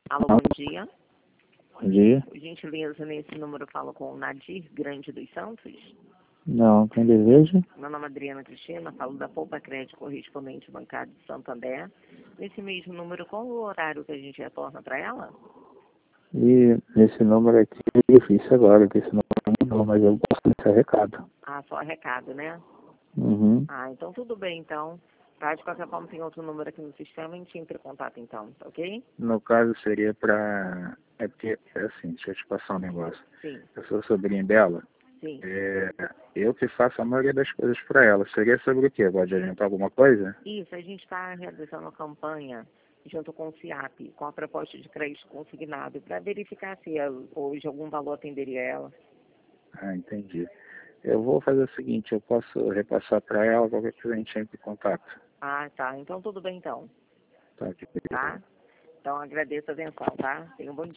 Alô, bom dia. Bom dia. Por gentileza, nesse número eu falo com o Nadir Grande dos Santos. Não, quem deseja? Meu nome é Adriana Cristina, falo da Poupa Crédito Correspondente Bancário de Santander. Nesse mesmo número, qual o horário que a gente retorna para ela? E esse número aqui é difícil agora, porque esse número mudou, mas eu posso deixar recado. Ah, só recado, né? Uhum. Ah, então tudo bem, então. Tá, de qualquer forma, tem outro número aqui no sistema, a gente entra em contato, então, tá ok? No caso seria para... É porque, é assim, deixa eu te passar um negócio. Sim, Eu sou sobrinho dela, sim. eu que faço a maioria das coisas para ela. Seria sobre o quê? Pode adiantar alguma coisa? Isso, a gente está realizando uma campanha junto com o CIAP, com a proposta de crédito consignado, para verificar se hoje algum valor atenderia ela. Ah, entendi. Eu vou fazer o seguinte, eu posso repassar para ela, qualquer coisa a gente entra em contato. Ah, tá. Então tudo bem, então. Tá, aqui. Tá? Então agradeço a atenção, tá? Tenha um bom dia.